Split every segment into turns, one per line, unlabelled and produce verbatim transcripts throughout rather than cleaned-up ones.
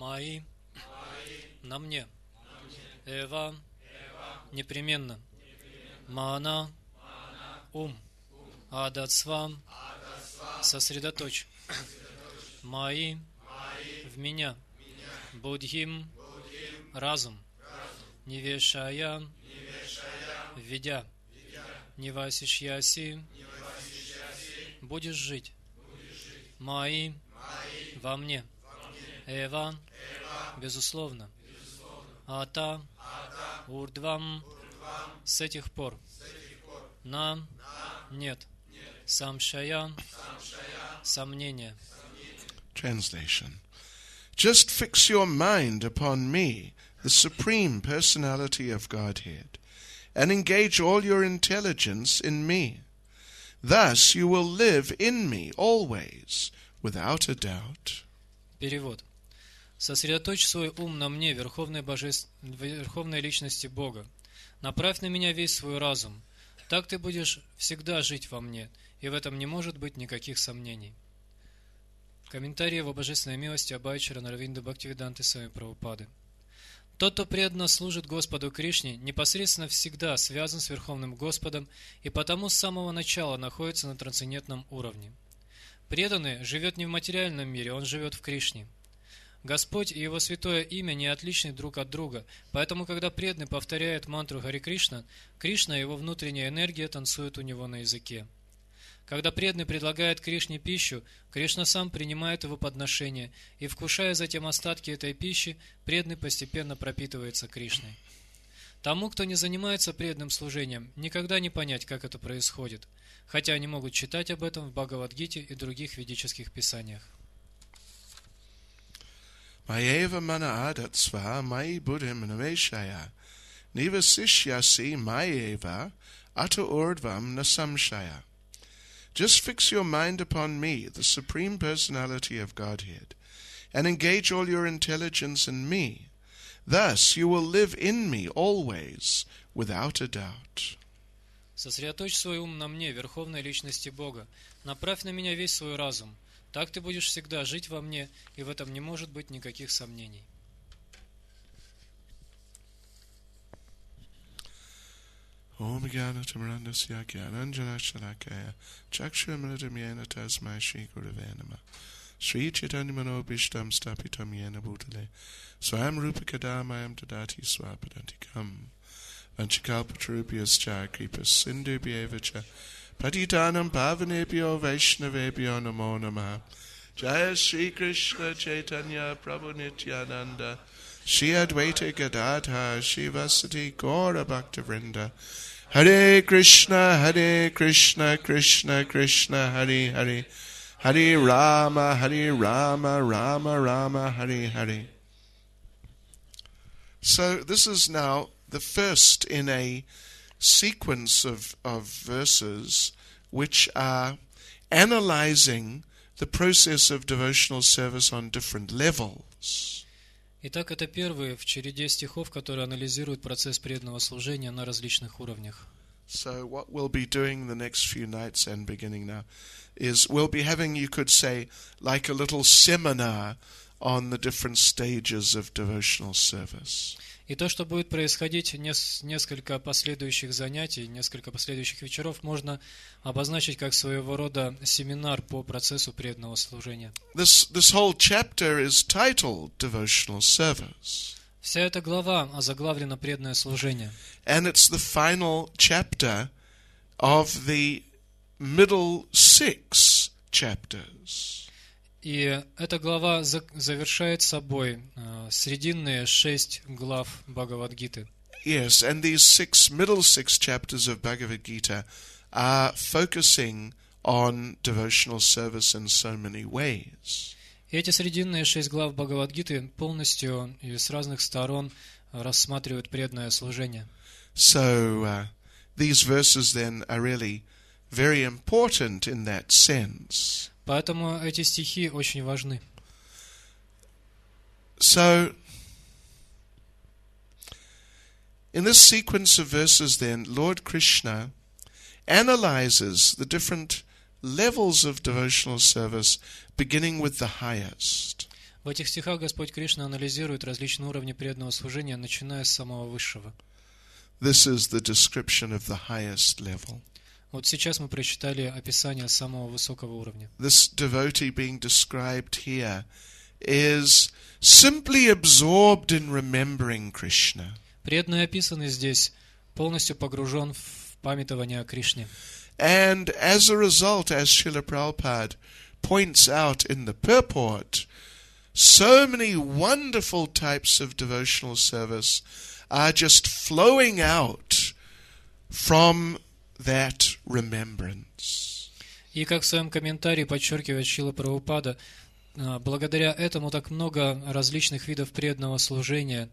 Мои на мне. Эва непременно. Мана ум. Адатсвам сосредоточь. Мои в меня. Будхим разум. Невешая введя. Нивасишьяси будешь жить. Мои во мне. Эва безусловно. Ата урдвам с этих пор. На нет. Самшая сомнения.
Translation. Just fix your mind upon me, the Supreme Personality of Godhead, and engage all your intelligence in me. Thus you will live in me always, without a doubt.
Перевод. Сосредоточь свой ум на мне, Верховной, Божеств... Верховной Личности Бога. Направь на меня весь свой разум. Так ты будешь всегда жить во мне, и в этом не может быть никаких сомнений. Комментарий его Божественной милости Абхайчара Наравинда Бхактивиданты Свами Прабхупады. Тот, кто преданно служит Господу Кришне, непосредственно всегда связан с Верховным Господом и потому с самого начала находится на трансцендентном уровне. Преданный живет не в материальном мире, он живет в Кришне. Господь и Его святое имя не отличны друг от друга, поэтому, когда преданный повторяет мантру Хари Кришна, Кришна и его внутренняя энергия танцуют у него на языке. Когда преданный предлагает Кришне пищу, Кришна сам принимает его подношение, и, вкушая затем остатки этой пищи, преданный постепенно пропитывается Кришной. Тому, кто не занимается преданным служением, никогда не понять, как это происходит, хотя они могут читать об этом в Бхагавад-гите и других ведических писаниях.
Mayeva mana adatsva mai buddhim naveshaya nivasishyasi mayeva ata urdvam nasamshaya. Just fix your mind upon me, the Supreme Personality of Godhead, and engage all your intelligence in me. Thus you will live in me always, without a doubt.
Сосредоточь свой ум на мне, Верховной Личности Бога. Направь на меня весь свой разум. Так ты будешь всегда жить во мне, и в этом не может быть никаких сомнений.
Om Gyana Tamarandasya Gyananjana Shalakaya Chakshramritam Yena Tasmai Shri Gurave Namah Sri Chaitanya Manobishtam Stapitam Yena Bhutale Swayam Rupakadamayam Tadati Swapadantikam Vanchikalpatrubhyascha Kripas Sindhubhyevacha Patitanam Pavanebhyo Vaishnavebhyo Namo Namaha Jaya Sri Krishna Chaitanya Prabhu Nityananda Shri Advaita Gadadha Shivasati Gaura Bhaktavrinda Hare Krishna Hare Krishna Krishna Krishna Hare Hare Hare Rama Hare Rama Rama Rama Hare Hare. So this is now the first in a sequence of, of verses which are analyzing the process of devotional service on different levels.
Итак, это первые в череде стихов, которые анализируют процесс преданного служения на различных уровнях.
So what we'll be doing the next few nights and beginning now is we'll be having, you could say, like a little seminar on the different stages of devotional service.
И то, что будет происходить, несколько последующих занятий, несколько последующих вечеров, можно обозначить как своего рода семинар по процессу преданного служения.
This, this whole chapter is titled Devotional Service.
Вся эта глава озаглавлена «Преданное служение».
And it's the final chapter of the middle six chapters.
И эта глава завершает собой э, срединные шесть глав Бхагавад-гиты.
Yes, and these six middle six chapters of Bhagavad Gita are focusing on devotional service in so many ways.
И эти срединные шесть глав Бхагавад-гиты полностью и с разных сторон рассматривают преданное служение.
So uh, these verses then are really very important in that sense.
Поэтому эти стихи очень важны.
So, in this sequence of verses then, Lord Krishna analyzes the different levels of devotional service, beginning with the highest.
В этих стихах Господь Кришна анализирует различные уровни преданного служения, начиная с самого высшего.
This is the description of the highest level.
Вот сейчас мы прочитали описание самого высокого уровня.
This devotee being described here is simply absorbed in remembering Krishna.
Преданный, описанный здесь, полностью погружен в памятование о Кришне.
And as a result, as Srila Prabhupada points out in the purport, so many wonderful types of devotional service are just flowing out from that remembrance.
И как в своем комментарии подчеркивает Шрила Прабхупада, благодаря этому так много различных видов преданного служения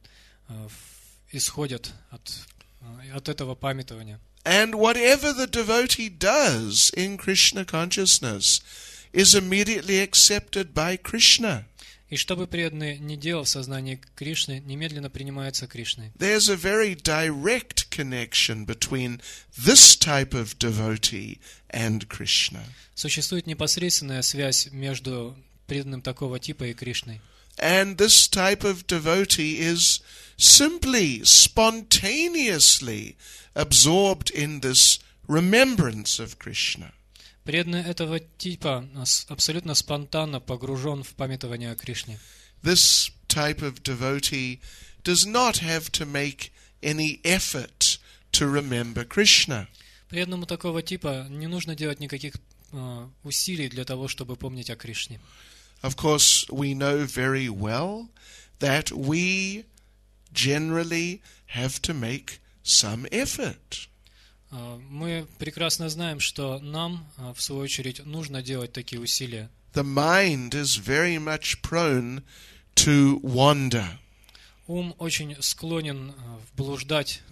исходят от, от этого памятования.
And whatever the devotee does in Krishna consciousness is immediately accepted by Krishna.
И что бы преданный ни делал в сознании Кришны, немедленно принимается Кришной.
There's a very direct connection between this type of devotee and Krishna.
Sуществует непосредственная связь между преданным такого типа и Кришной.
And this type of devotee is simply, spontaneously absorbed in this remembrance of Krishna.
Преданный этого типа абсолютно спонтанно погружен в памятование о Кришне.
This type of devotee does not have to make any effort to remember Krishna.
Преданному такого типа не нужно делать никаких uh, усилий для того, чтобы помнить о Кришне.
Of course, we know very well that we generally have to make some effort.
Мы прекрасно знаем, что нам, в свою очередь, нужно делать такие усилия.
The mind is very much prone to wander.
Ум очень склонен блуждать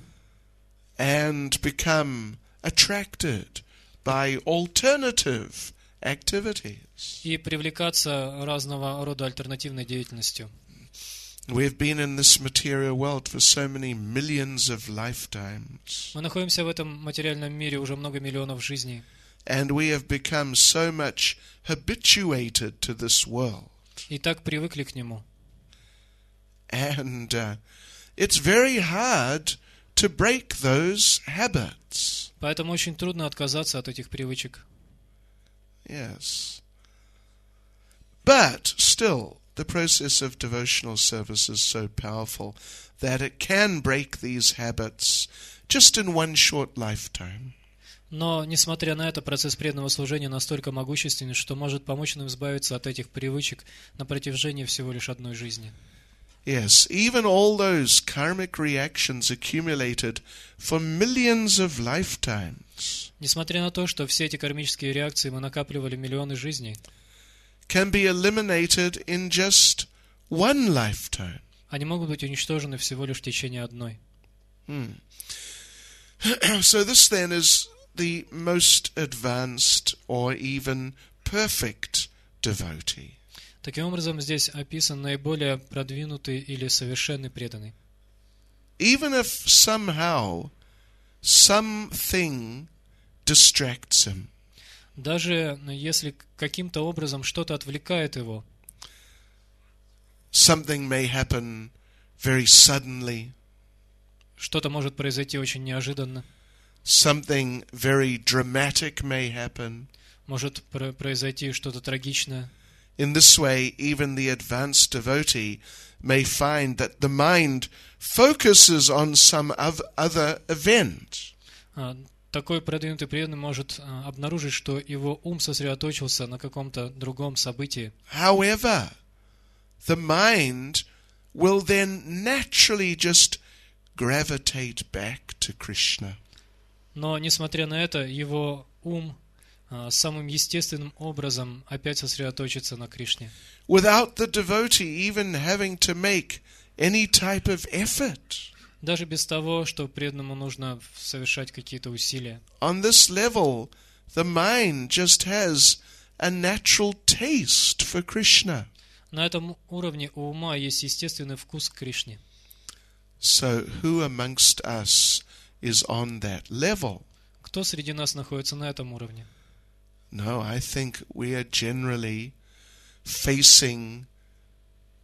and become attracted by alternative activities.
И привлекаться разного рода альтернативной деятельностью.
We've been in this material world for so many millions of lifetimes.
Мы находимся в этом материальном мире уже много миллионов жизней.
And we have become so much habituated to this world.
И так привыкли к нему.
And uh, it's very hard to break those habits.
Поэтому очень трудно отказаться от этих привычек.
Yes. But still, the process of devotional service is so powerful that it can break these habits just in one short lifetime.
Но, несмотря на это, процесс преданного служения настолько могущественный, что может помочь нам избавиться от этих привычек на протяжении всего лишь одной жизни.
Yes, even all those karmic reactions accumulated for millions of lifetimes
Несмотря на то, что все эти кармические реакции мы накапливали миллионы жизней,
can be eliminated in just one lifetime.
они могут быть уничтожены всего лишь в течение одной.
Hmm. So this then is the most advanced or even perfect devotee.
Таким образом, здесь описан наиболее продвинутый или совершенный преданный.
Even if somehow something distracts him,
даже если каким-то образом что-то отвлекает его,
something may happen very suddenly,
что-то может произойти очень неожиданно,
something very dramatic may happen.
Может произойти что-то трагичное.
In this way, even the advanced devotee may find that the mind focuses on some other event.
Такой продвинутый преданный может обнаружить, что его ум сосредоточился на каком-то другом событии.
However, the mind will then naturally just gravitate back to Krishna.
Но, несмотря на это, его ум самым естественным образом опять сосредоточиться на Кришне.
Without the devotee even having to make any type of effort.
Даже без того, что преданному нужно совершать какие-то усилия.
On this level, the mind just has a natural taste for Krishna.
На этом уровне у ума есть естественный вкус к Кришне.
So, who amongst us is on that level?
Кто среди нас находится на этом уровне?
No, I think we are generally facing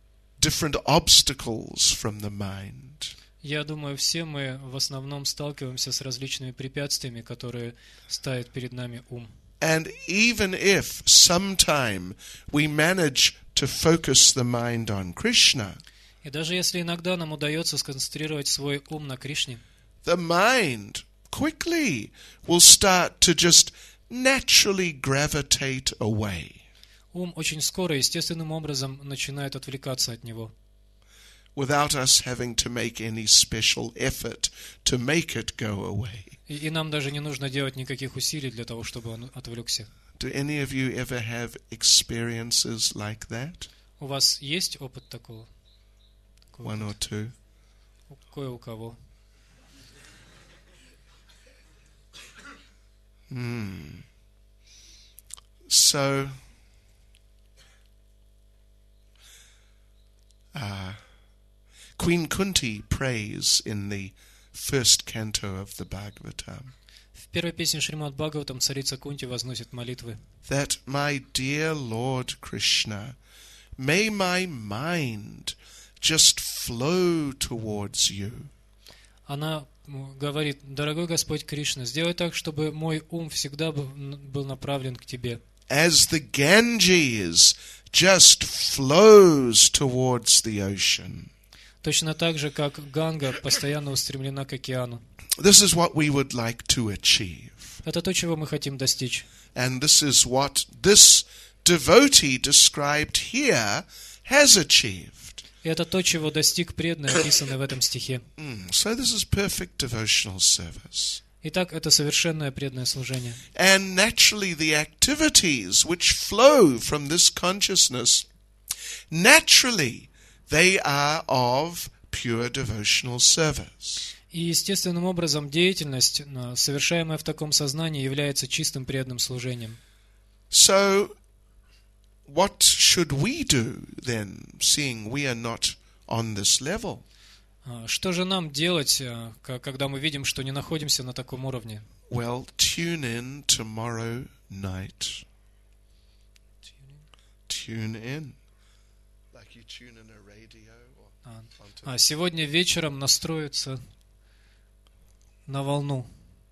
different obstacles from the mind.
Я думаю, все мы в основном сталкиваемся с различными препятствиями, которые ставит перед нами ум.
And even if sometime we manage to focus the mind on Krishna,
И даже если иногда нам удается сконцентрировать свой ум на Кришне,
the mind quickly will start to just naturally gravitate away.
ум очень скоро, естественным образом, начинает отвлекаться от него,
Without us having to make any special effort to make it go away.
и, и нам даже не нужно делать никаких усилий для того, чтобы он отвлекся.
Do any of you ever have experiences like that?
У вас есть опыт такого? Такого
One or two?
у- Кое у кого.
Hmm. So, uh, Queen Kunti prays in the first canto of the Bhagavatam
В первой песне Шримад Бхагаватам царица Кунти возносит молитвы.
that, my dear Lord Krishna, may my mind just flow towards you.
Она м, говорит: «Дорогой Господь Кришна, сделай так, чтобы мой ум всегда был был направлен к Тебе,
As the Ganges just flows towards the ocean.
точно так же, как Ганга постоянно устремлена к океану».
This is what we would like to achieve.
Это то, чего мы хотим достичь.
And this is what this devotee described here has achieved.
И это то, чего достиг преданный, описанный в этом стихе.
Mm, So this is perfect devotional service.
Итак, это совершенное преданное служение.
And naturally the activities which flow from this consciousness, naturally they are of pure devotional service.
И естественным образом деятельность, э, совершаемая в таком сознании, является чистым преданным служением.
So what should we do then, seeing we are not on this level?
А Что же нам делать, э, к- когда мы видим, что не находимся на таком уровне?
Well, tune in tomorrow night. Tune in. Like you tune in a radio or
А,
onto...
а сегодня вечером настроиться на волну.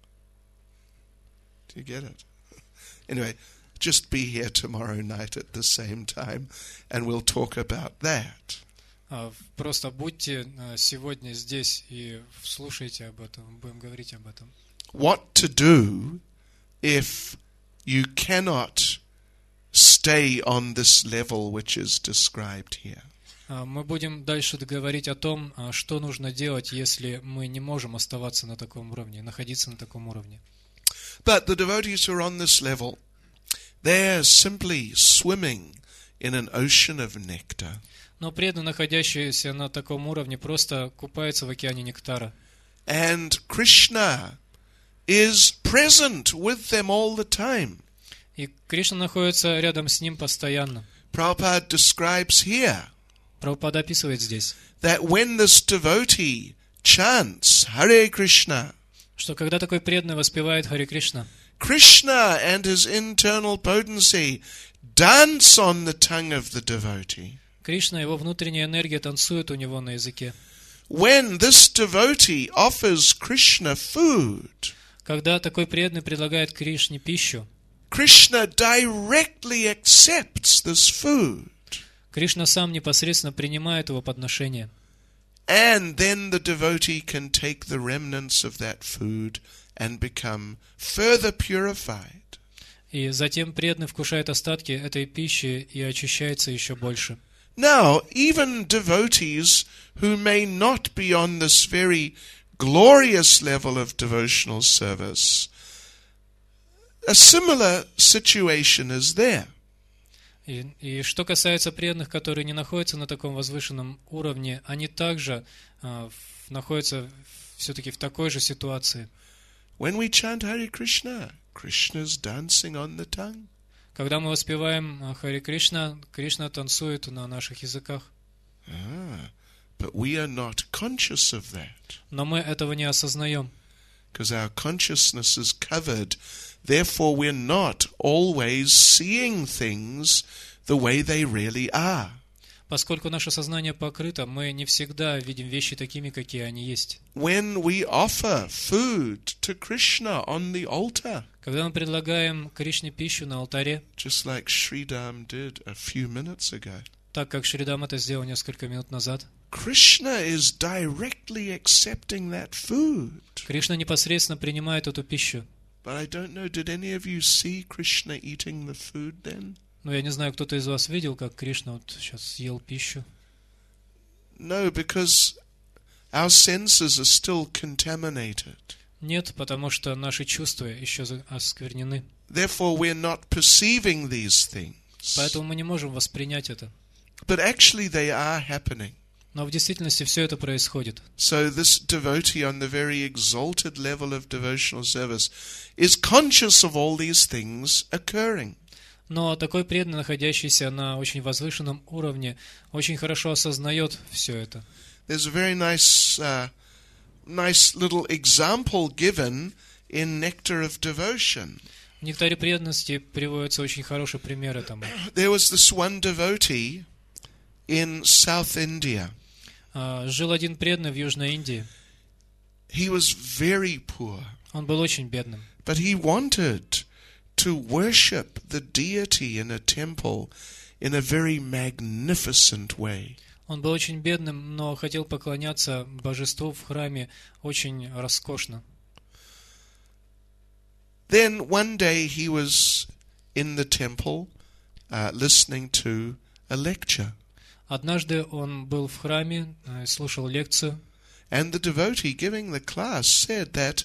Do you get it? Anyway, just be here tomorrow night at the same time and we'll talk about that.
А, Просто будьте э, сегодня здесь и слушайте об этом, будем говорить об этом.
What to do if you cannot stay on this level which is described here?
А, Мы будем дальше говорить о том, а, что нужно делать, если мы не можем оставаться на таком уровне, находиться на таком уровне.
But the devotees who are on this level, they're simply swimming in an ocean of nectar.
Но преданные, находящиеся на таком уровне, просто купаются в океане нектара.
And Krishna is present with them all the time.
И Кришна находится рядом с ним постоянно.
Prabhupada describes here
Прабхупада описывает здесь,
that when this devotee chants Hare Krishna,
что когда такой преданный воспевает Харе Кришна,
Krishna and his internal potency dance on the tongue of the devotee.
Кришна, его внутренняя энергия танцует у него на языке.
When this devotee offers Krishna food,
Когда такой преданный предлагает Кришне пищу,
Krishna directly accepts this food.
Кришна сам непосредственно принимает его подношение.
And then the devotee can take the remnants of that food and become further purified.
И затем преданный вкушает остатки этой пищи и очищается еще больше.
Now, even devotees who may not be on this very glorious level of devotional service, a similar situation is there.
И, и что касается преданных, которые не находятся на таком возвышенном уровне, они также а, в- находятся все-таки в такой же ситуации.
When we chant Hare Krishna, Krishna's dancing on the tongue.
Когда мы воспеваем а, Харе Кришна, Кришна танцует на наших языках.
Ah, but we are not conscious of that
Но мы этого не осознаем,
because our consciousness is covered. Therefore, we're not always seeing things the way they really are.
Поскольку наше сознание покрыто, мы не всегда видим вещи такими, какие они есть.
When we offer food to Krishna on the altar,
Когда мы предлагаем Кришне пищу на алтаре,
just like Sridham did a few minutes ago,
так как Шридам это сделал несколько минут назад,
Krishna is directly accepting that food.
Кришна непосредственно принимает эту пищу.
But I don't know, did any of you see Krishna eating the food then?
Но я не знаю, кто-то из вас видел, как Кришна вот сейчас съел пищу?
No, because our senses are still contaminated.
Нет, потому что наши чувства еще осквернены.
Therefore, we're not perceiving these things.
Поэтому мы не можем воспринять это.
But actually, they are happening.
Но в действительности все это происходит.
So this devotee on the very exalted level of devotional service is conscious of all these things occurring.
Но такой преданный, находящийся на очень возвышенном уровне, очень хорошо осознает все это.
There's a very nice, uh, nice little example given in Nectar of Devotion.
В Нектаре преданности приводится очень хороший пример этому.
There was this one devotee in South India.
А, Жил один преданный в Южной Индии.
He was very poor,
Он был очень бедным.
but he wanted to worship the deity in a temple in a very magnificent way.
Он был очень бедным, но хотел поклоняться божеству в храме очень роскошно.
Then one day he was in the temple uh, listening to a lecture.
Однажды он был в храме, э, слушал лекцию,
And the devotee giving the class said that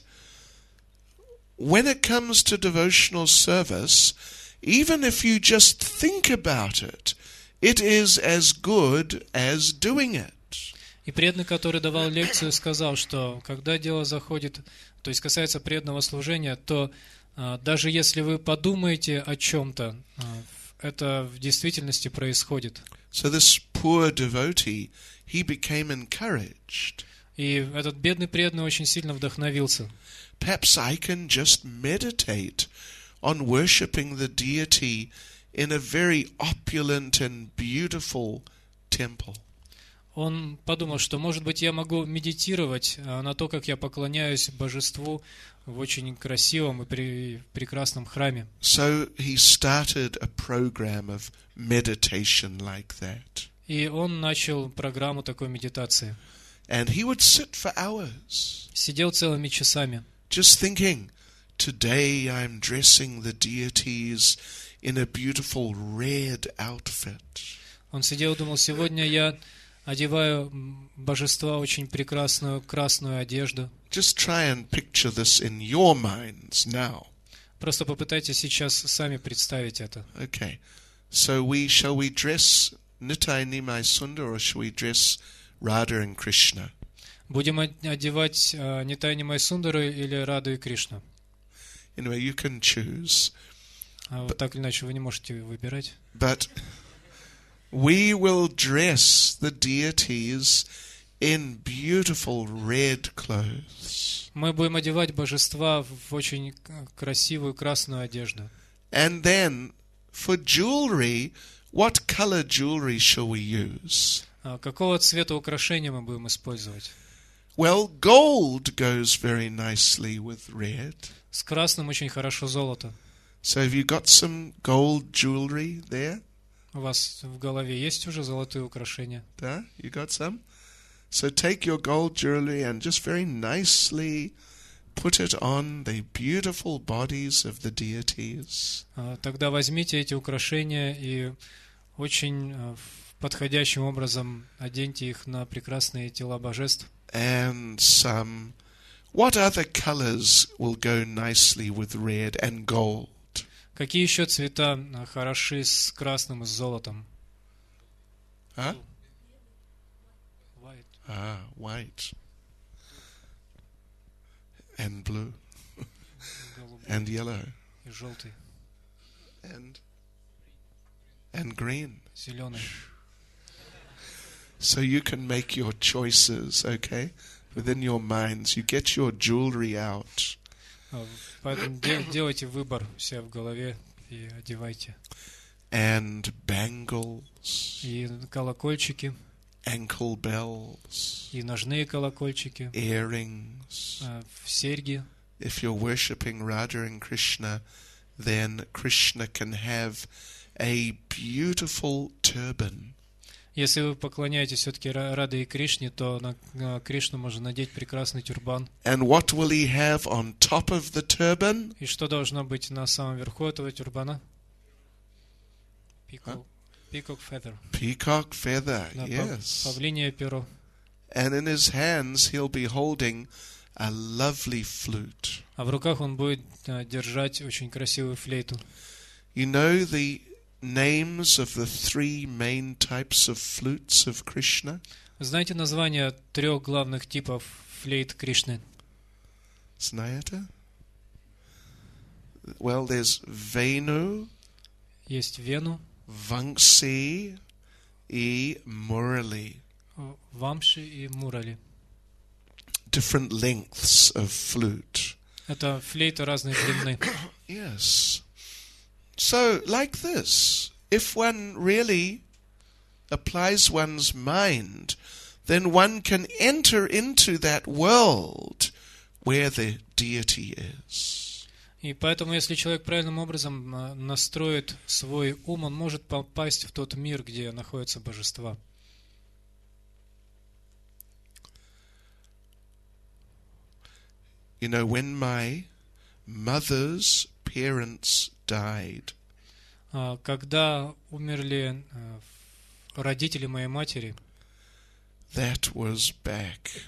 when it comes to devotional service, even if you just think about it, it is as good as doing it.
и преданный, который давал лекцию, сказал, что когда дело заходит, то есть касается преданного служения, то а, даже если вы подумаете о чем-то, а, это в действительности происходит.
So this poor devotee, he became encouraged.
И этот бедный преданный очень сильно вдохновился.
Perhaps I can just meditate on worshipping the deity in a very opulent and beautiful temple.
Он подумал, что, может быть, я могу медитировать а, на то, как я поклоняюсь божеству в очень красивом и при- прекрасном храме.
So he started a program of meditation like that.
И он начал программу такой медитации.
And he would sit for hours,
Сидел целыми часами.
just thinking, today I'm dressing the deities in a beautiful red outfit.
Он сидел и думал, сегодня я одеваю м, божества очень прекрасную красную одежду.
Just try and picture this in your minds now.
Просто попытайтесь сейчас сами представить это.
Okay. So we shall we dress Nitai Nimai Sundar or shall we dress Radha and Krishna?
Будем од- одевать а, Нитай Нимай Сундару или Раду и Кришну.
Anyway, you can choose.
А вот так или иначе вы не можете выбирать.
But we will dress the deities in beautiful red clothes.
Мы будем одевать божества в очень к- красивую красную одежду.
And then for jewelry, what color jewelry shall we use?
А какого цвета украшения мы будем использовать?
Well, gold goes very nicely with red.
С красным очень хорошо золото.
So have you got some gold jewelry there?
У вас в голове есть уже золотые украшения?
Huh? You got some? So take your gold jewelry and just very nicely put it on the beautiful bodies of the deities.
А, Тогда возьмите эти украшения и очень а, в- подходящим образом оденьте их на прекрасные тела божеств.
And some. What other colors will go nicely with red and gold?
Какие еще цвета а, хороши с красным и с золотом?
Huh? Ah, white. And blue.
Голубой
And yellow.
и желтый,
And and green.
зеленый.
So you can make your choices, okay? Within your minds. You get your jewelry out.
А, Поэтому де- делайте выбор у себя в голове и одевайте.
and bangles,
и колокольчики,
ankle bells,
и ножные колокольчики,
earrings.
а, серьги.
If you're worshipping Radha and Krishna, then Krishna can have a beautiful turban.
Если вы поклоняетесь все-таки Раде и Кришне, то на, на Кришну можно надеть прекрасный тюрбан.
And what will he have on top of the turban?
И что должно быть на самом верху этого тюрбана? Peacock, peacock feather.
Peacock feather,
Да,
yes.
павлинье перо.
And in his hands he'll be holding a lovely flute.
А в руках он будет а, держать очень красивую флейту.
You know the names of the three main types of flutes of Krishna?
Знаете названия трех главных типов флейт Кришны?
Знаете? Well, there's Venu,
Есть Вену,
Vamsi, и Murali.
Вамши и Мурали.
Different lengths of flute.
Это флейты разной длины.
Yes. So, like this, if one really applies one's mind, then one can enter into that world where the deity is.
И поэтому, если человек правильным образом а, настроит свой ум, он может попасть в тот мир, где находятся божества.
You know, when my mother's parents died,
А, Когда умерли а, родители моей матери,
that was back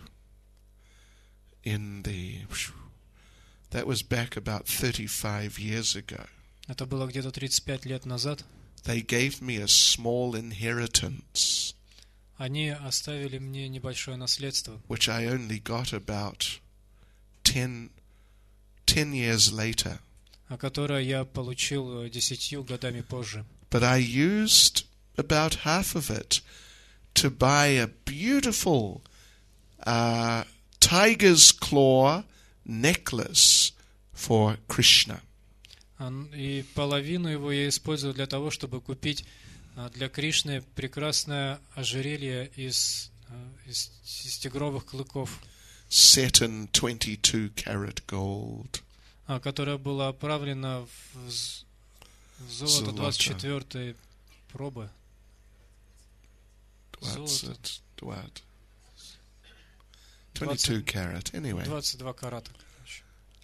in the... That was back about thirty-five years ago.
это было где-то тридцать пять лет назад,
They gave me a small inheritance,
они оставили мне небольшое наследство,
which I only got about ten, ten years later.
а которое я получил э, десятью годами позже.
But I used about half of it to buy a beautiful uh, tiger's claw necklace for Krishna.
А, И половину его я использовал для того, чтобы купить а, для Кришны прекрасное ожерелье из, а, из, из тигровых клыков,
Set in twenty-two karat gold.
а, которое было оправлено в, з- в золото
Золото.
двадцать четвёртой пробы.
What's
Золото.
it? What? twenty-two karat, anyway.
двадцать два карата. короче.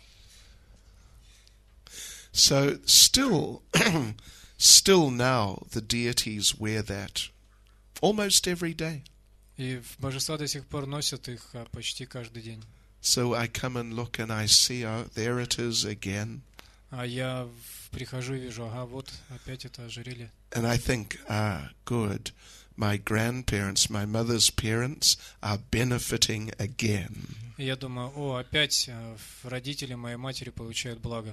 So still, still now the deities wear that almost every day.
И в- божества до сих пор носят их а, почти каждый день.
So I come and look and I see, oh, there it is again.
А я в- прихожу и вижу, ага, вот опять это ожерелье.
And I think, ah, good. My grandparents, my mother's parents are benefiting again.
И я думаю, о, опять а, в- родители моей матери получают благо.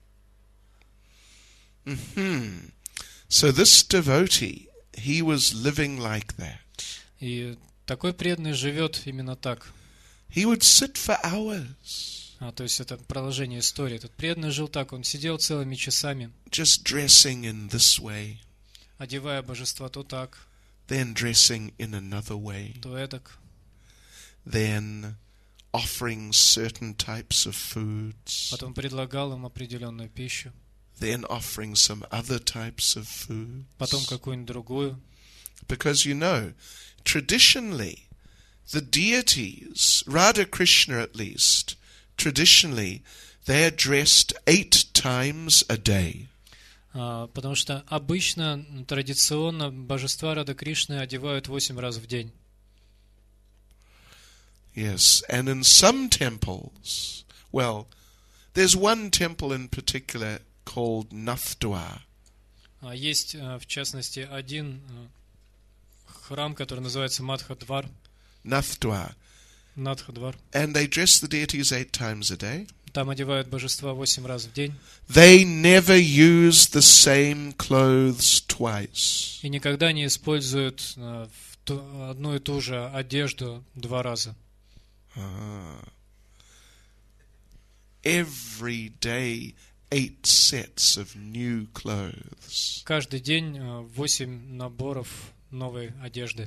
Hmm. So this devotee, he was living like that.
И такой преданный живет именно так.
He would sit for hours,
А, то есть это продолжение истории. Этот преданный жил так, он сидел целыми часами,
just dressing in this way,
одевая божества то так,
then dressing in another way,
то эдак,
then offering certain types of foods,
потом предлагал им определенную пищу,
then offering some other types of foods.
потом какую-нибудь другую.
Because you know, traditionally, the deities, Radha Krishna at least, traditionally, they are dressed eight times a day.
А, потому что обычно, м, традиционно, божества Рады Кришны одевают восемь раз в день.
Yes, and in some temples, well, there's one temple in particular called Nathdwar.
А, есть, а, в частности, один а, храм, который называется Мадхадвар,
Nathdwar.
Надхадвар.
And they dress the deities eight times a day.
Там одевают божества восемь раз в день.
They never use the same clothes twice.
И никогда не используют а, в ту- одну и ту же одежду два раза.
Ah. Every day, eight sets of new clothes.
Каждый день э, восемь наборов новой одежды.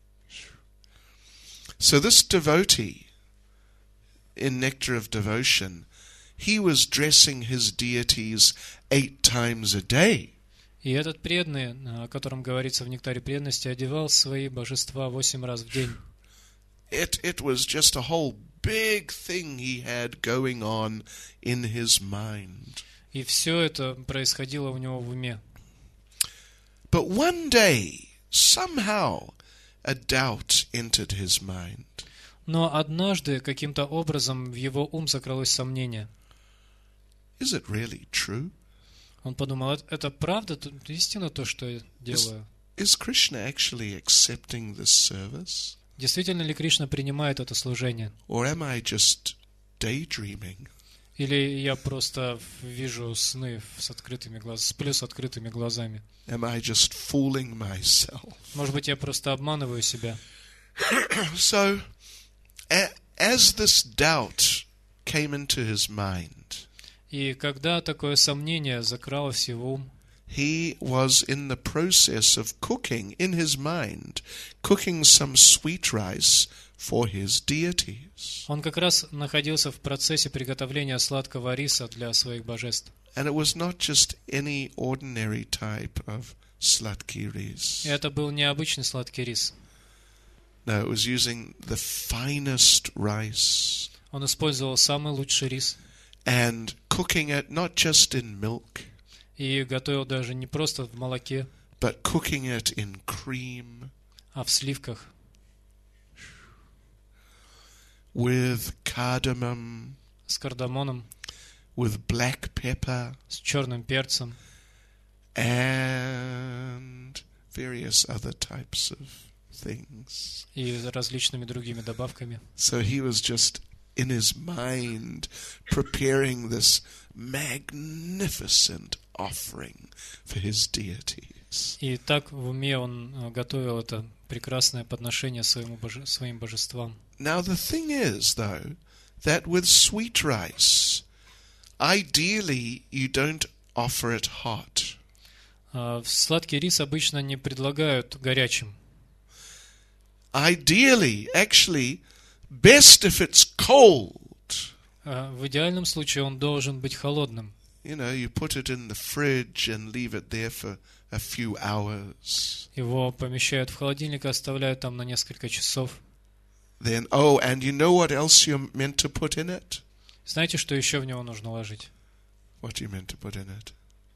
So this devotee in Nectar of Devotion, he was dressing his deities eight times a day.
И этот преданный, о котором говорится в Нектаре преданности, одевал свои божества восемь раз в день.
It, it was just a whole big thing he had going on in his mind.
И все это происходило у него в уме.
But one day, somehow, a doubt entered his mind.
Но однажды каким-то образом в его ум закралось сомнение.
Is it really true?
Он подумал, это правда, истинно то, что я делаю?
Is Krishna actually accepting this service?
Действительно ли Кришна принимает это служение?
Or am I just daydreaming?
Или я просто вижу сны с открытыми глазами, сплю с открытыми глазами?
Am I just fooling myself?
Может быть, я просто обманываю себя?
So, a- as this doubt came into his mind,
И когда такое сомнение закралось в его ум,
he was in the process of cooking in his mind, cooking some sweet rice for his deities.
он как раз находился в процессе приготовления сладкого риса для своих божеств.
And it was not just any ordinary type of slatki
И
rice.
это был необычный сладкий рис.
No, it was using the finest rice
Он использовал самый лучший рис
and cooking it not just in milk,
и готовил даже не просто в молоке,
but cooking it in cream
а в сливках,
with cardamom,
с кардамоном,
with black pepper,
с черным перцем
and various other types of things.
и различными другими добавками.
So he was just in his mind preparing this magnificent offering for his deities.
И так в уме он э, готовил это прекрасное подношение своему боже... своим божествам.
Now the thing is, though, that with sweet rice, ideally you don't offer it hot.
А сладкий рис обычно не предлагают горячим.
Ideally, actually, best if it's cold.
А в идеальном случае он должен быть холодным.
You know, you put it in the fridge and leave it there for a few hours.
Его помещают в холодильник и оставляют там на несколько часов.
Then, oh, and you know what else you're meant to put in it?
Знаете, что еще в него нужно ложить?
What are you meant to put in it?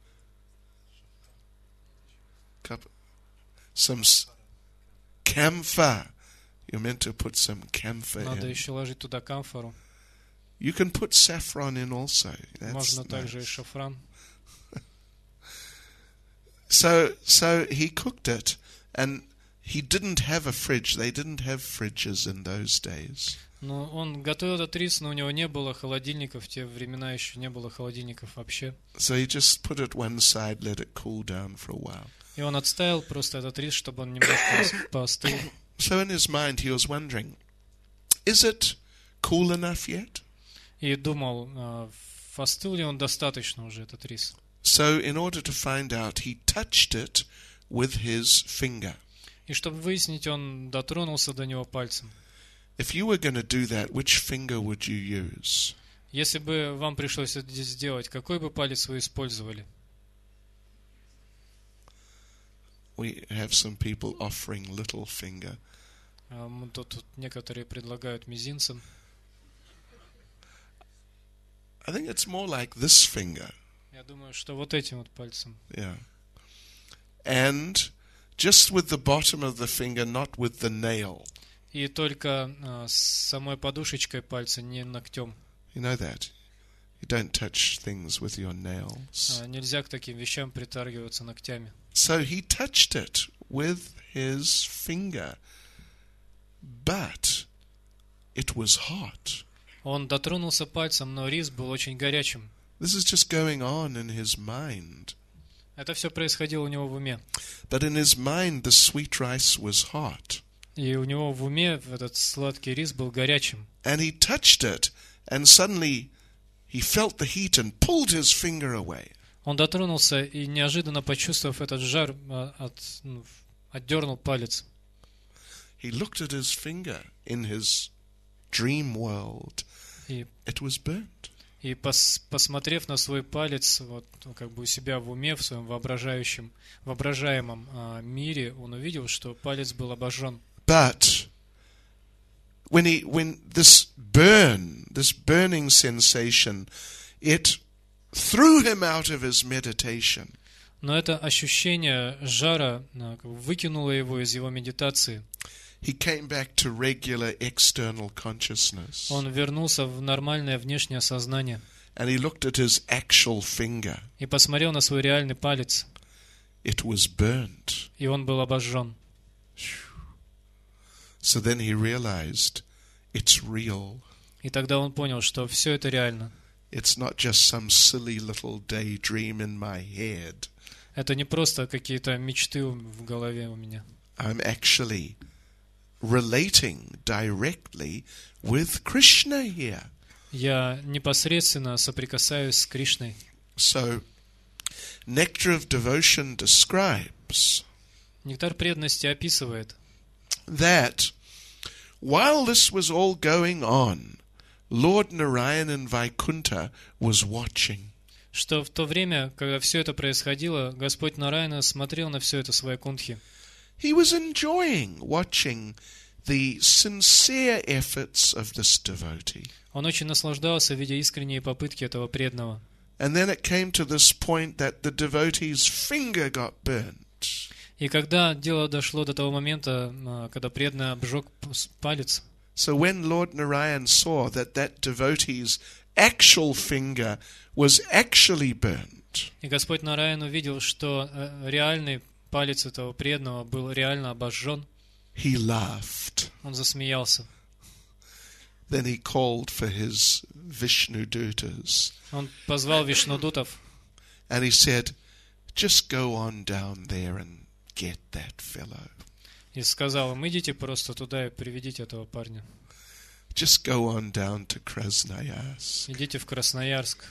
Cup, some s- camphor. You're meant to put some camphor
Надо
in.
еще ложить туда камфору.
You can put saffron in also. That's
Можно также и
nice.
шафран.
So, so he cooked it, and he didn't have a fridge. They didn't have fridges in those days.
Но он готовил этот рис, но у него не было холодильников. В те времена еще не было холодильников вообще.
So he just put it one side, let it cool down for a while.
И он отставил просто этот рис, чтобы он немножко ос- поостыл.
So in his mind, he was wondering, is it cool enough yet?
И думал, а, остыл ли он достаточно уже, этот рис.
So in order to find out, he touched it with his finger.
И чтобы выяснить, он дотронулся до него пальцем.
If you were going to do that, which finger would you use?
Если бы вам пришлось это сделать, какой бы палец вы использовали?
We have some people offering little finger.
А, м, Тут, тут некоторые предлагают мизинцем.
I think it's more like this finger.
Я думаю, что вот этим вот пальцем.
Yeah. And just with the bottom of the finger, not with the nail.
И только а, с самой подушечкой пальца, не ногтем.
You know that? You don't touch things with your nails.
А, Нельзя к таким вещам притрагиваться ногтями.
So he touched it with his finger. But it was hot.
Он дотронулся пальцем, но рис был очень горячим.
This is just going on in his mind.
Это все происходило у него в уме.
But in his mind, the sweet rice was hot.
И у него в уме этот сладкий рис был горячим.
And he touched it, and suddenly he felt the heat and pulled his finger away.
Он дотронулся и, неожиданно почувствовав этот жар, от, ну, отдернул палец.
He looked at his finger in his dream world.
И,
It was burnt.
и пос, посмотрев на свой палец, вот, как бы у себя в уме, в своем воображающем, воображаемом а, мире, он увидел, что палец был обожжен.
But when he, when this burn, this burning sensation, it threw him out of his meditation.
Но это ощущение жара а, как бы выкинуло его из его медитации.
He came back to regular external consciousness.
Он вернулся в нормальное внешнее сознание
And he looked at his actual finger.
и посмотрел на свой реальный палец,
It was burnt.
и он был обожжен.
So then he realized it's real.
И тогда он понял, что все это реально.
It's not just some silly little daydream in my head.
Это не просто какие-то мечты в голове у меня.
I'm actually relating directly with Krishna here.
Я непосредственно соприкасаюсь с Кришной.
So, Nectar of Devotion describes
Нектар преданности описывает,
that while this was all going on, Lord Narayan in Vaikuntha was watching.
что в то время, когда все это происходило, Господь Нараяна смотрел на все это с Вайкунтхи.
He was enjoying watching the sincere efforts of this devotee.
Он очень наслаждался, видя искренние попытки этого преданного.
And then it came to this point that the devotee's finger got burnt.
И когда дело дошло до того момента, когда преданный обжег палец,
So when Lord Narayan saw that that devotee's actual finger was actually burnt,
и Господь Нараян увидел, что реальный палец этого преданного был реально обожжен,
he laughed.
он засмеялся.
Then he called for his Vishnu dutas.
Он позвал вишнудутов,
And he said, just go on down there and get that fellow.
и сказал им: идите просто туда и приведите этого парня.
Just go on down to Krasnoyarsk
Идите в Красноярск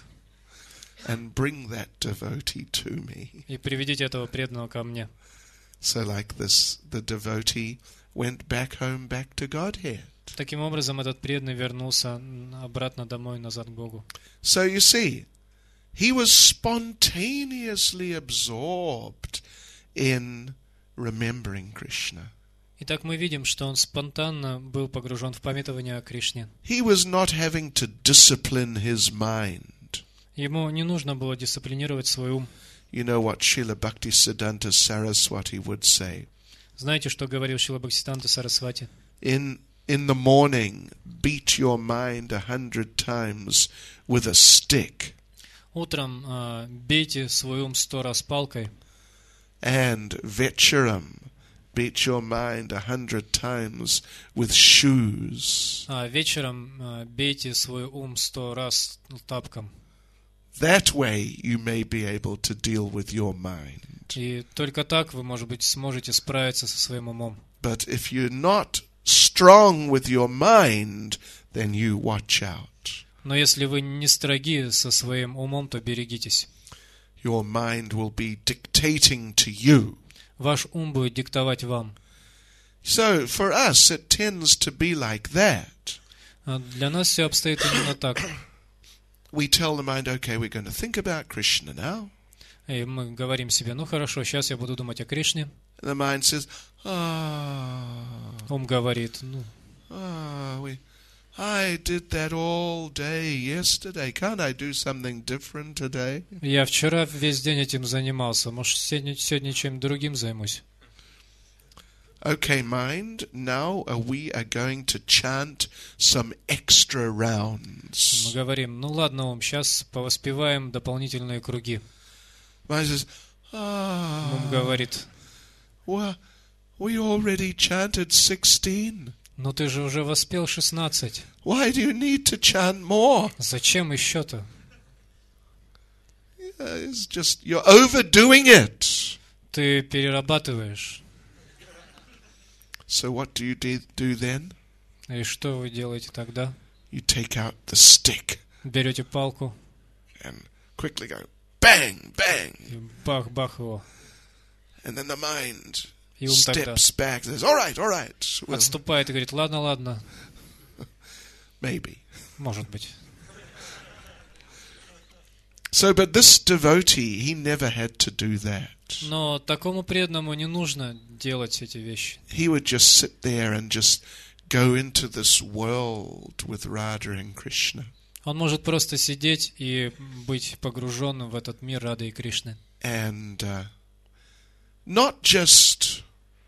and bring that devotee to me.
и приведите этого преданного ко мне.
So like this, the devotee went back home, back to Godhead.
Таким образом, этот преданный вернулся обратно домой, назад к Богу.
So you see, he was spontaneously absorbed in remembering Krishna.
Итак, мы видим, что он спонтанно был погружен в памятование о Кришне.
He was not having to discipline his mind.
Ему не нужно было дисциплинировать свой ум.
You know what Srila Bhaktisiddhanta Saraswati would say?
Знаете, что говорил Шрила Бхактисиддханта Сарасвати?
In in the morning, beat your mind a hundred times with a stick,
Утром э, бейте свой ум сто раз палкой,
and vecharam, beat your mind a hundred times with shoes.
а вечером э, бейте свой ум сто раз тапком.
That way you may be able to deal with your mind.
И только так вы, может быть, сможете справиться со своим умом.
But if you're not strong with your mind, then you watch out.
Но если вы не строги со своим умом, то берегитесь.
Your mind will be dictating to you.
Ваш ум будет диктовать вам.
So for us it tends to be like that.
А для нас все обстоит именно так.
We tell the mind, okay, we're going to think about Krishna now.
И мы говорим себе: ну хорошо, сейчас я буду думать о Кришне.
And the mind says, ah,
Ум говорит: ну,
ah, we, I did that all day yesterday. Can't I do something different today?
я вчера весь день этим занимался, может, сегодня, сегодня чем другим займусь.
Okay, mind, now uh, we are going to chant some extra
Мы
rounds.
говорим: ну ладно, ум, сейчас повоспеваем дополнительные круги.
Mind says,
Ум
ah,
говорит:
well, we already chanted sixteen.
ну ты же уже воспел шестнадцать.
Why do you need to chant more?
Зачем еще-то?
Yeah, it's just, you're overdoing it.
Ты перерабатываешь.
So what do you de- do then?
И что вы делаете тогда?
You take out the stick.
берете палку
and quickly go bang, bang.
и бах-бах его.
And then the mind
И ум тогда
steps back and says, all right, all right. Well,
отступает и говорит, ладно, ладно,
maybe.
может быть.
So, but this devotee, he never had to do that.
Но такому преданному не нужно делать эти вещи.
He would just sit there and just go into this world with Radha and Krishna.
Он может просто сидеть и быть погруженным в этот мир Рады и Кришны.
And uh, not just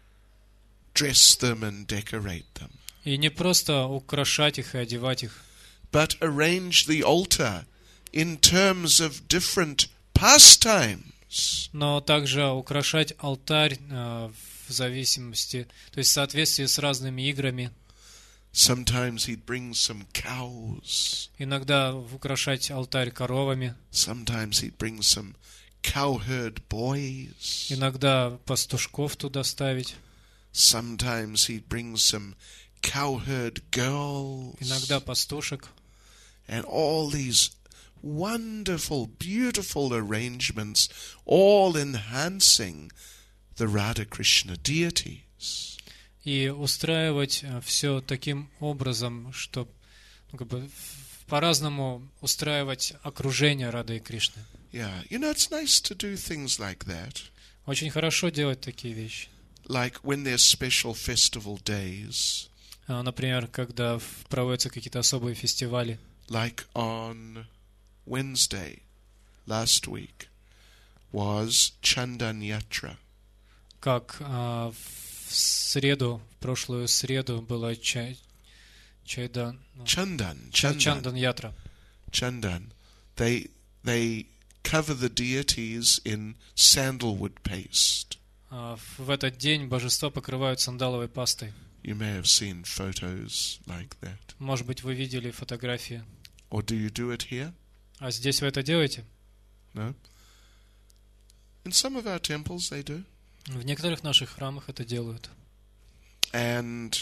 dress them and decorate them,
И не просто украшать их и одевать их,
but arrange the altar in terms of different pastimes.
но также украшать алтарь э, в зависимости, то есть в соответствии с разными играми.
Sometimes he'd bring some cows.
Иногда украшать алтарь коровами,
Sometimes he'd bring some cowherd boys.
иногда пастушков туда ставить,
Sometimes he'd bring some cowherd girls.
иногда пастушек.
And all these wonderful, beautiful arrangements, all enhancing the Radha Krishna deities.
И устраивать все таким образом, что ну, как бы, по-разному устраивать окружение Рады и Кришны.
Yeah, you know, it's nice to do things like that.
Очень хорошо делать такие вещи.
Like when there's special festival days,
А, Например, когда в- проводятся какие-то особые фестивали.
like on Wednesday last week was Chandan Yatra.
Как а, в среду, в прошлую среду была чай, чайдан, ну,
Chandan,
ча-
Chandan,
Чандан Ятра.
Chandan. They they cover the deities in sandalwood paste.
А, В этот день божества покрывают сандаловой пастой.
You may have seen photos like that.
Может быть, вы видели фотографии.
Or do you do it here?
А здесь вы это делаете?
No? In some of our temples they do.
В некоторых наших храмах это делают.
And,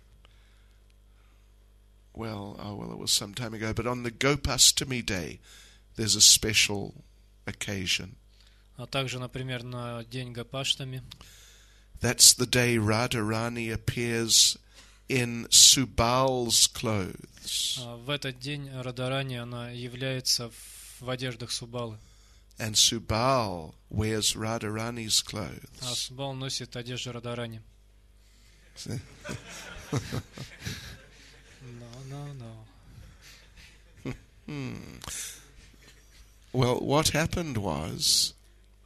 well, oh, well, it was some time ago, but on the Gopastami day, there's a special occasion.
А также, например, на день Гопаштами.
That's the day Radharani appears in Subal's clothes.
а, В этот день Радарани, она является в, в одеждах Субалы.
And Subal wears Radharani's
А
clothes.
Субал носит одежду Радарани.
See?
No, no, no.
Hmm. Well, what happened was,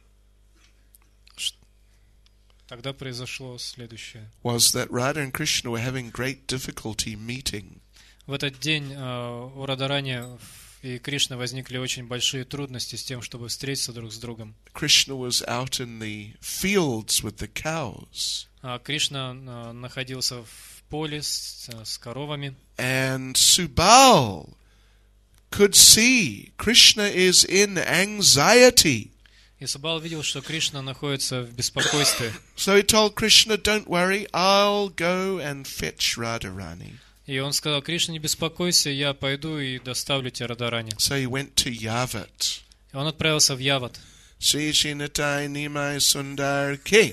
Тогда произошло следующее.
was that Radha and Krishna were having great difficulty meeting.
В этот день э, у Радарани и Кришны возникли очень большие трудности с тем, чтобы встретиться друг с другом.
Krishna was out in the fields with the cows,
А Кришна э, находился в поле с, с коровами.
and Subal could see Krishna is in anxiety.
И Субал видел, что Кришна находится в беспокойстве.
So he told Krishna, don't worry, I'll go and fetch Radharani.
И он сказал: Кришна, не беспокойся, я пойду и доставлю тебе Радарани.
So he went to Yavat.
И он отправился в Яват.
Sri Shinatai Nimai Sundar Ki.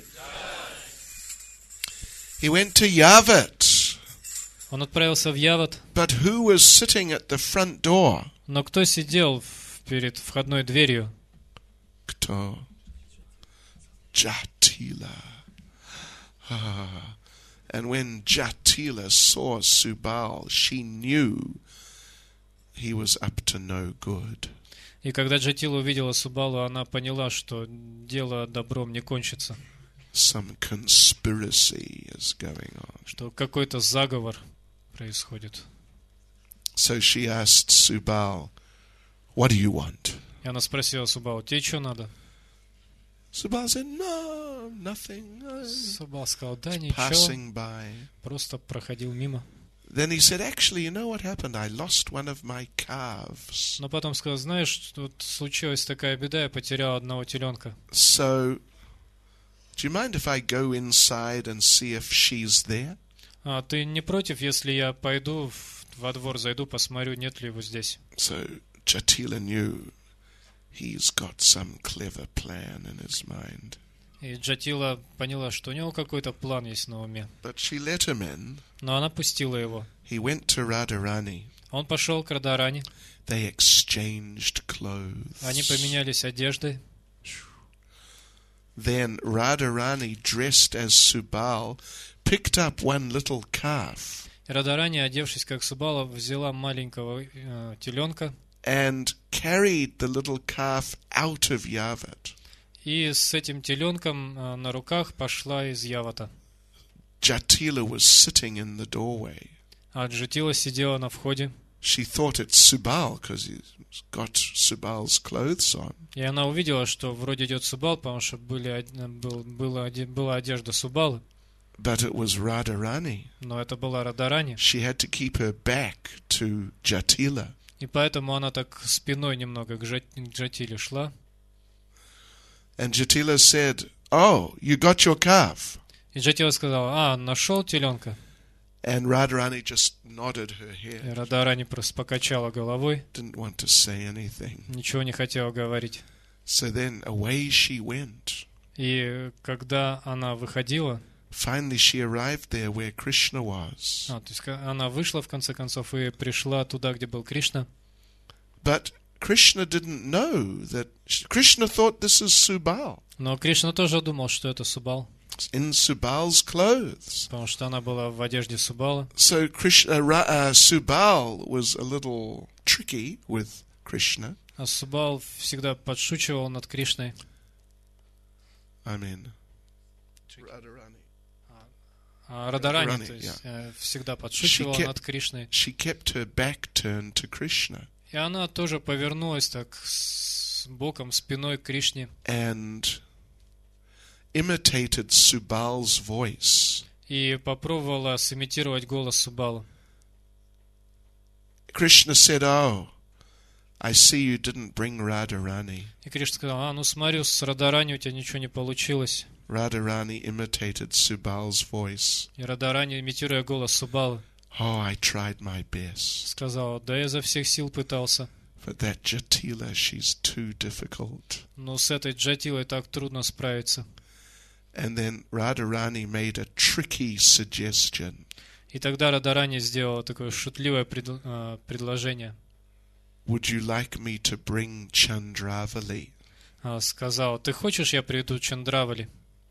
He went to Yavat.
Он отправился в Яват.
But who was sitting at the front door?
Но кто сидел в- перед входной дверью?
Kto? Jatila. Ah. And when Jatila saw Subal, she knew he was up to no good.
И когда Джатила увидела Субалу, она поняла, что дело добром не кончится,
Some conspiracy is going on.
что какой-то заговор происходит.
So she asked Subal, what do you want?
И она спросила Субалу: тебе что надо?
Subal said, no, nothing. I'm
Субал сказал: да ничего,
passing by.
просто проходил мимо.
Then he said, actually, you know what happened? I lost one of my calves.
Но потом сказал: знаешь, тут случилась такая беда, я потерял одного теленка.
So, do you mind if I go inside and see if she's there?
А ты не против, если я пойду в, во двор зайду, посмотрю, нет ли его здесь.
So Jatila knew he's got some clever plan in his mind.
И Джатила поняла, что у него какой-то план есть на уме.
But she let him in.
Но она пустила его.
He went to Radharani.
Он пошел к Радарани.
They exchanged clothes.
Они поменялись одеждой.
Then Radharani, dressed as Subal, picked up one little calf.
Радарани, одевшись как Субала, взяла маленького э, теленка
and carried the little calf out of Yavat.
и с этим теленком э, на руках пошла из Явата.
Jatila was sitting in the doorway.
А Джатила сидела на входе.
She thought it's Subal because he's got Subal's clothes on.
И она увидела, что вроде идет Субал, потому что были, был, была, была одежда Субалы.
But it was Radharani.
Но это была Радарани.
She had to keep her back to Jatila.
И поэтому она так спиной немного к Джатиле шла.
And Jatila said, "Oh, you got your calf."
И Джатила сказала: а, нашел теленка?
And Radharani just nodded her head.
И Радарани просто покачала головой.
Didn't want to say anything.
Ничего не хотела говорить.
So then away she went.
И когда она выходила,
finally she arrived there where Krishna was.
А, то есть она вышла в конце концов и пришла туда, где был Кришна.
But Krishna didn't know that. Krishna thought this is Subal.
Но Кришна тоже думал, что это Субал.
In Subal's clothes.
Потому что она была в одежде Субала.
So Krishna, uh, Subal was a little tricky with Krishna.
А Субал всегда подшучивал над Кришной.
I mean, Radharani.
А Радарани,
Radharani,
то есть,
yeah.
всегда подшучивала
She kept-
над Кришной.
She kept her back turned to Krishna.
И она тоже повернулась так с боком, спиной к Кришне.
And imitated Subal's voice.
И попробовала сымитировать голос Субала.
Krishna said, "Oh, I see you didn't bring Radharani."
И Кришна сказал: а, ну смотрю, с Радарани у тебя ничего не получилось.
Radharani imitated Subal's voice.
И Радарани, имитируя голос Субалы,
"Oh, I tried my best.
сказала: да я изо всех сил пытался.
But that Jatila, she's too difficult."
Но с этой Джатилой так трудно справиться.
And then Radharani made a tricky suggestion.
И тогда Радарани сделала такое шутливое пред, э, предложение.
"Would you like me to bring Chandravali?"
А, сказала: ты хочешь, я приведу Чандравали?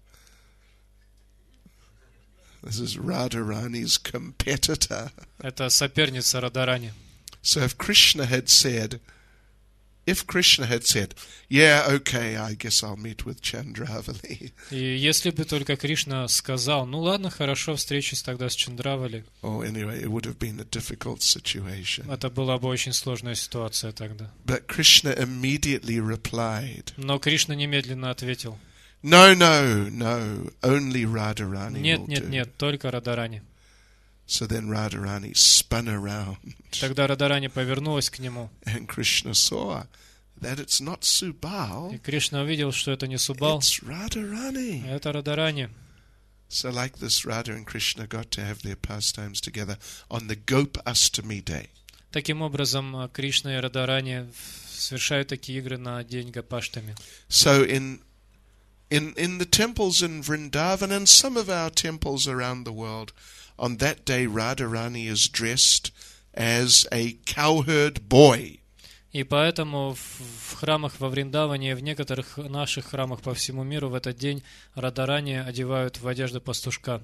This is Radharani's competitor.
Это соперница Радарани.
So if Krishna had said, if Krishna had said, "Yeah, okay, I guess I'll meet with Chandravali,"
И если бы только Кришна сказал: ну ладно, хорошо, встречусь тогда с Чандравали,
or anyway, it would have been a difficult situation.
это была бы очень сложная ситуация тогда.
But Krishna immediately replied,
Но Кришна немедленно ответил:
"No, no, no, only Radharani
нет,
will
нет,
do."
нет, только Радарани.
So then Radharani spun around,
Тогда Радарани повернулась к нему,
and Krishna saw that it's not
и
Subal,
Кришна увидел, что это не Субал,
it's Radharani.
а это Радарани.
So like this, Radha and Krishna got to have their pastimes together on the Gop Astami day.
Таким образом, Кришна и Радарани совершают такие игры на день Гопаштами.
So in in in the temples in Vrindavan and some of our temples around the world, on that day Radharani is dressed as a cowherd boy.
И поэтому в храмах во Вриндаване и в некоторых наших храмах по всему миру в этот день Радарани одевают в одежду пастушка.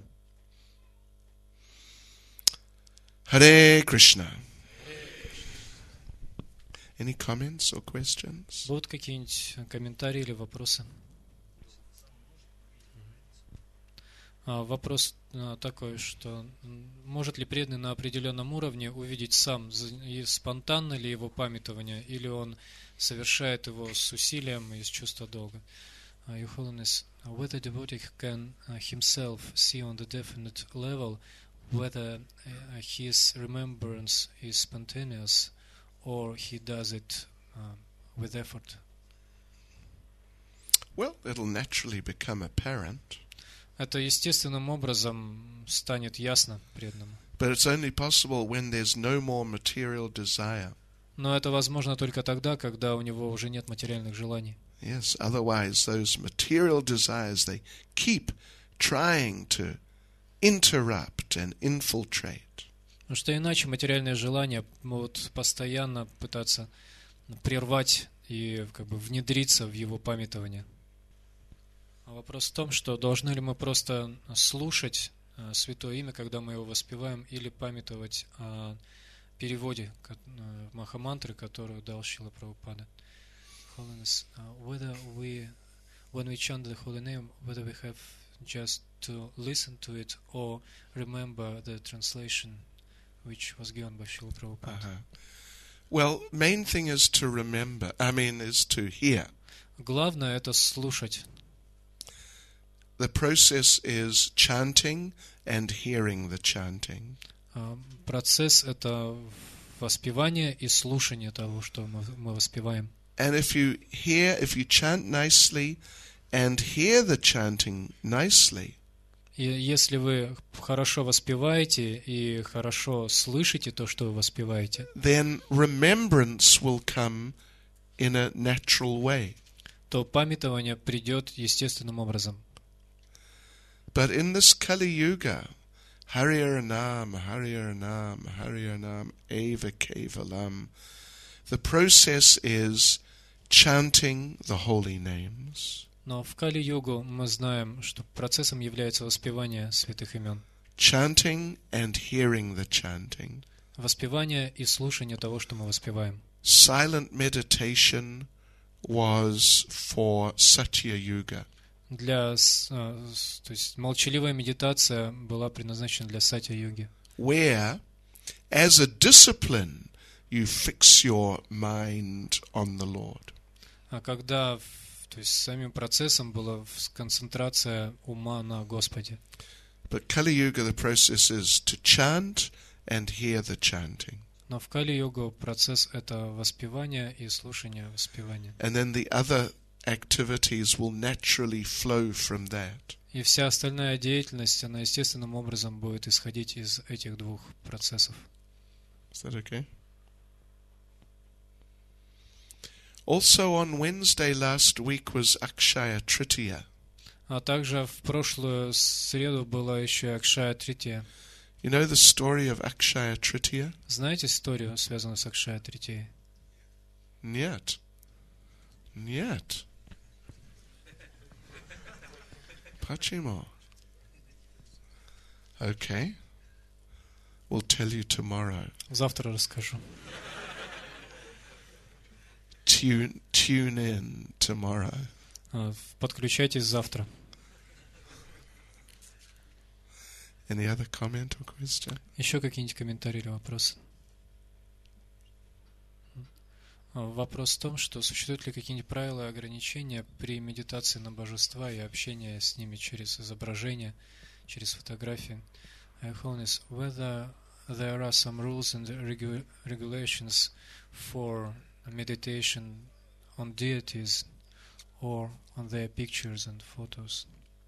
Hare Krishna. Any comments or questions?
Будут какие-нибудь комментарии или вопросы? А, вопрос а, такой, что может ли преданный на определенном уровне увидеть сам, и спонтанно ли его памятование, или он совершает его с усилием и с чувства долга? Uh, Your Holiness, whether devotee can uh, himself see on the definite level whether uh, his remembrance is spontaneous or he does it uh, with effort?
Well, it'll naturally become apparent.
Это естественным образом станет ясно преданному.
But it's only possible when there's no more material desire.
Но это возможно только тогда, когда у него уже нет материальных желаний.
Yes, otherwise those material desires, they keep trying to interrupt and infiltrate.
Потому что иначе материальные желания могут постоянно пытаться прервать и как бы внедриться в его памятование. А вопрос в том, что должны ли мы просто слушать Святое Имя, когда мы его воспеваем, или памятовать о переводе Махамантры, которую дал Шрила Прабхупада. Holiness, uh, whether we, when we chant the holy name, whether we have just to listen to it or remember the translation which was given by Srila Prabhupada.
Uh-huh. Well, main thing is to remember, I mean, is to hear.
Главное это слушать.
The process is chanting and hearing the chanting.
Uh, процесс это воспевание и слушание того, что мы, мы воспеваем.
And if you hear, if you chant nicely and hear the chanting nicely,
и если вы хорошо воспеваете и хорошо слышите то, что вы воспеваете,
then remembrance will come in a natural way.
то памятование придет естественным образом.
But in this Kali Yuga, Hariharanam, Hariharanam, Hariharanam, Eva Kevalam, the process is chanting the holy names.
Но в Кали-югу мы знаем, что процессом является воспевание святых имен.
Chanting and hearing the chanting.
Воспевание и слушание того, что мы воспеваем.
Silent meditation was for Satya Yuga.
Для, то есть молчаливая медитация была предназначена для Сатья-юги.
Where, as a discipline, you fix your mind on the Lord.
А когда, то есть самим процессом была концентрация ума на Господе.
But Kali Yuga, the process is to chant and hear the chanting.
Но в Кали-югу процесс это воспевание и слушание воспевания.
And then the other activities will naturally flow from that.
И вся остальная деятельность, она естественным образом будет исходить из этих двух процессов.
Is that okay? Also on Wednesday last week was Akshaya Tritiya.
А также в прошлую среду была еще Акшая Трития.
You know the story of Akshaya Tritiya?
Знаете историю, связанную с Акшая Тритией?
Нет. Нет. Почему? Okay. We'll tell you tomorrow.
Завтра расскажу.
Tune, tune in tomorrow.
Подключайтесь завтра.
Any other comment or question?
Еще какие-нибудь комментарии или вопросы? Вопрос в том, что существуют ли какие-нибудь правила и ограничения при медитации на божества и общении с ними через изображение, через фотографии. Holiness, whether there are some rules and regu- regulations for meditation on deities or on their pictures and photos?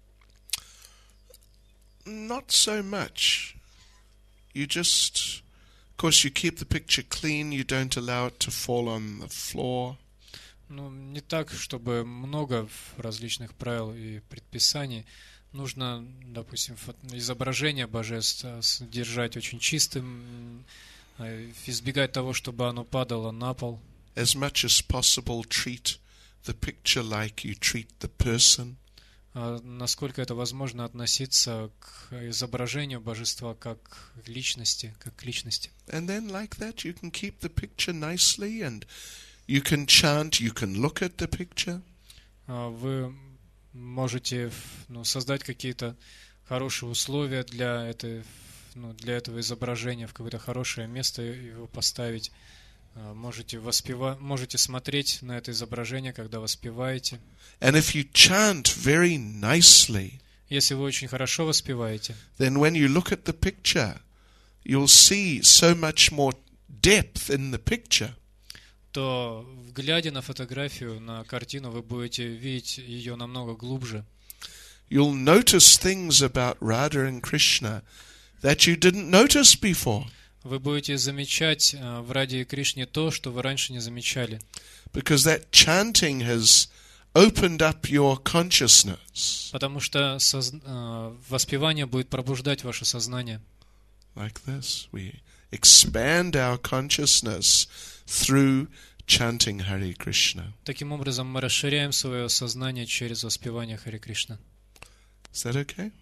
Not so much. You just, of course, you keep the picture clean. You don't allow it to fall on the floor.
Ну, не так, чтобы много различных правил и предписаний. Нужно, допустим, изображение божеств держать очень чистым, избегать того, чтобы оно падало на пол.
As much as possible, treat the picture like you treat the person.
Насколько это возможно, относиться к изображению божества как к личности, как к личности.
And then like that you can keep the picture nicely and you can chant, you can look at the picture.
Вы можете, ну, создать какие-то хорошие условия для этой, ну, для этого изображения, в какое-то хорошее место его поставить. Можете воспевать, можете смотреть на это изображение, когда воспеваете.
And if you chant very nicely,
если вы очень хорошо воспеваете,
then when you look at the picture, you'll see so much more depth in the picture.
то, глядя на фотографию, на картину, вы будете видеть ее намного глубже.
You'll notice things about Radha and Krishna that you didn't notice before.
Вы будете замечать э, в Раде Кришне то, что вы раньше не замечали.
Because that chanting has opened up your consciousness.
Потому что соз... э, воспевание будет пробуждать ваше сознание.
Like this, we expand our consciousness through chanting Hare Krishna.
Таким образом, мы расширяем свое сознание через воспевание Харе Кришна.
Is that okay?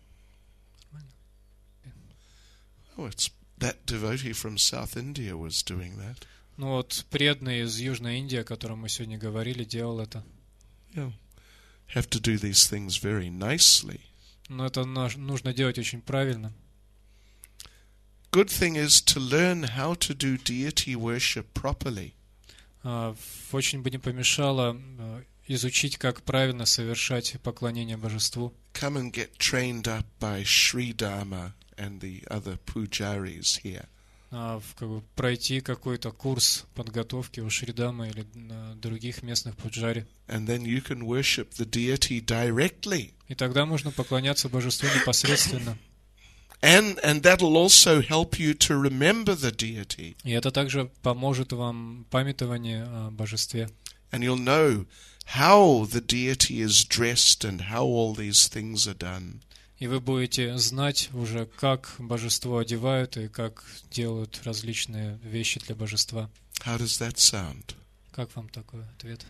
Oh, it's that devotee from South India was doing that.
Ну вот, преданный из Южной Индии, о котором мы сегодня говорили, делал это.
Yeah. Have to do these things very nicely.
Но это нужно делать очень правильно.
Good thing is to learn how to do deity worship properly.
Uh, очень бы не помешало uh, изучить, как правильно совершать поклонение божеству.
Come and get trained up by Sri Dharma and the other pujaris here.
Uh, как бы пройти какой-то курс подготовки у Шридама или uh, других местных пуджари.
And then you can worship the deity directly.
И тогда можно поклоняться божеству непосредственно.
And and that'll also help you to remember the deity.
И это также поможет вам памятование о божестве.
And you'll know how the deity is dressed and how all these things are done.
И вы будете знать уже, как божество одевают и как делают различные вещи для божества.
How does that sound?
Как вам такой ответ?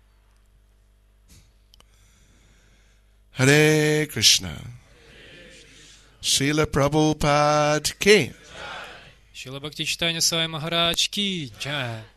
Hare Krishna. Srila Prabhupada ki.
Шрила Бхактичитания Свами Махарадж ки джай.